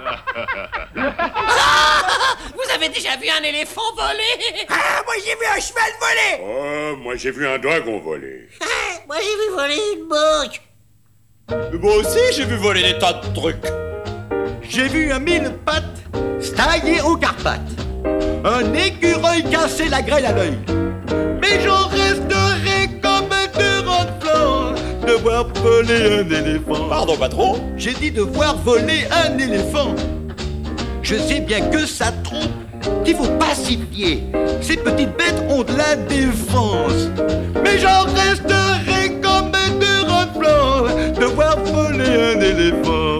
Vous avez déjà vu un éléphant voler? Ah, moi j'ai vu un cheval voler. Oh, moi j'ai vu un dragon voler. Ah, moi j'ai vu voler une banque. Moi aussi, j'ai vu voler des tas de trucs. J'ai vu un mille pattes staillé aux Carpates, un écureuil casser la grêle à l'œil. Mais j'en resterai comme de renflant de voir voler un éléphant. Pardon, patron? J'ai dit de voir voler un éléphant. Je sais bien que ça trompe, qu'il faut pacifier. Ces petites bêtes ont de la défense. Mais j'en resterai comme de renflant de voir voler un éléphant.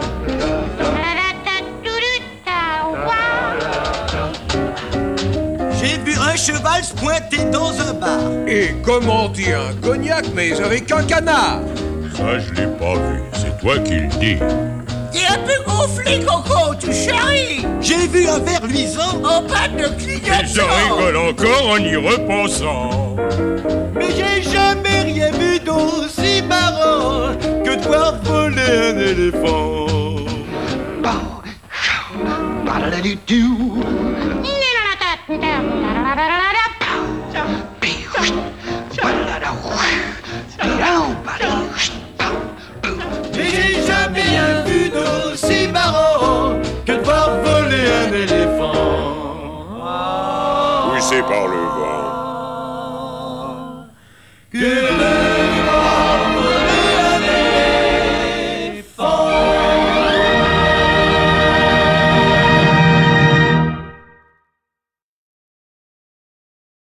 J'ai vu un cheval se pointer dans un bar. Et commander un cognac, mais avec un canard. Ça, je l'ai pas vu. C'est toi qui le dis. T'es un peu gonflé, Coco, tu charries. J'ai vu un ver luisant En panne de Ils clignotant. en rigolent encore en y repensant. mais j'ai jamais rien vu d'aussi marrant que de voir voler un éléphant. Mais j'ai jamais rien vu d'aussi marrant que de voir voler un éléphant. Poussé par le vent.